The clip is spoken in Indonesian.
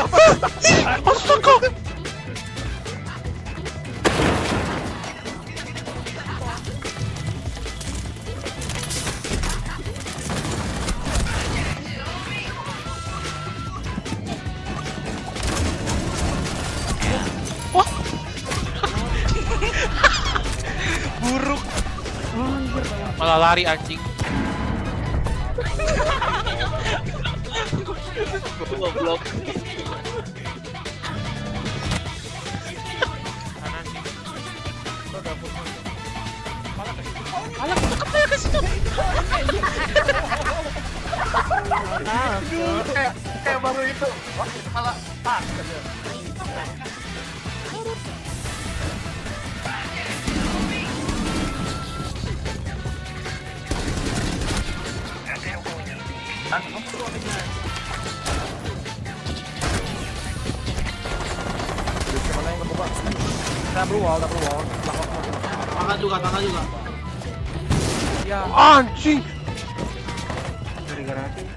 Astaga. Wah. Buruk. Malah lari anjing. Goblok. Alah, apa ya ke situ? Kayak baru itu. Wah, malah Mana yang kebuka? Udah berwall. tangga juga. Ya. Anjing. Gara-gara